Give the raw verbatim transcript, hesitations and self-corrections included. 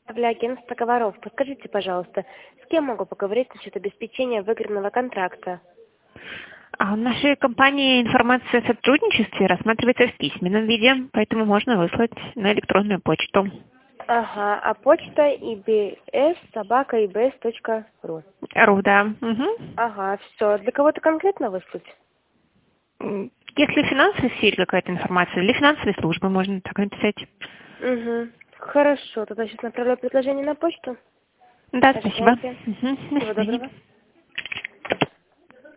для агентства Говоров. Подскажите, пожалуйста, с кем могу поговорить насчет обеспечения выигранного контракта? А в нашей компании информация о сотрудничестве рассматривается в письменном виде, поэтому можно выслать на электронную почту. Ага, а почта ибс собака ибс точка ру. Ру, да. Угу. Ага, все. Для кого-то конкретно выслать? Если в финансовой сфере какая-то информация, для финансовой службы можно так написать. Угу. Хорошо, тогда сейчас направляю предложение на почту. Да, спасибо. Ожидайте. Угу. До Всего свидания. доброго.